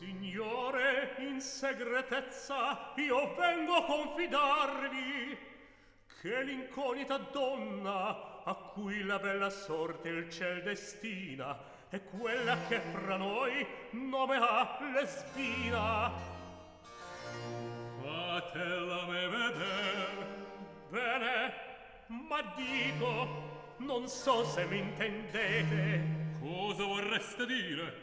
Signore, in segretezza io vengo a confidarvi che l'incognita donna a cui la bella sorte il ciel destina è quella che fra noi nome ha Lesbina. Fatela me veder. Bene, ma dico, non so se mi intendete. Cosa vorreste dire?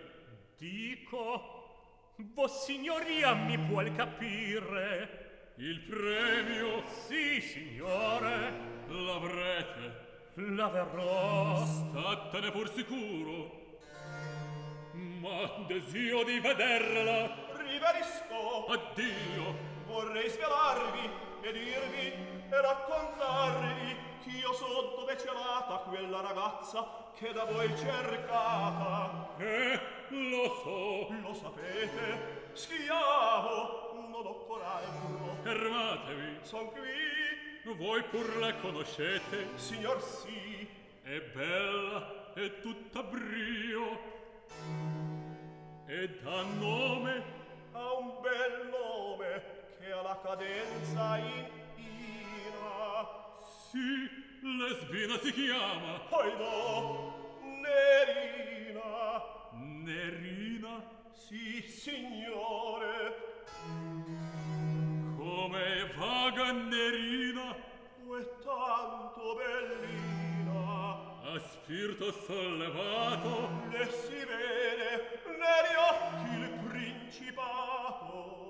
Dico, vossignoria mi vuol capire. Il premio? Sì, signore. L'avrete? L'averrò. Statene pur sicuro. Ma desio di vederla. Riverisco. Addio. Vorrei svelarvi e dirvi e raccontarvi ch'io so dove celata quella ragazza che da voi cercata. Lo so. Lo sapete? Schiavo, non ho coraggio. Fermatevi. Son qui. Voi pur la conoscete? Signor sì. È bella, è tutta brio. E dà nome? Ha un bel nome che ha la cadenza in ina. Sì, Lesbina si chiama. Oidò, Nerina. Nerina? Sì, signore. Come vaga Nerina? È tanto bellina. A spirito sollevato Le si vede negli occhi il principato.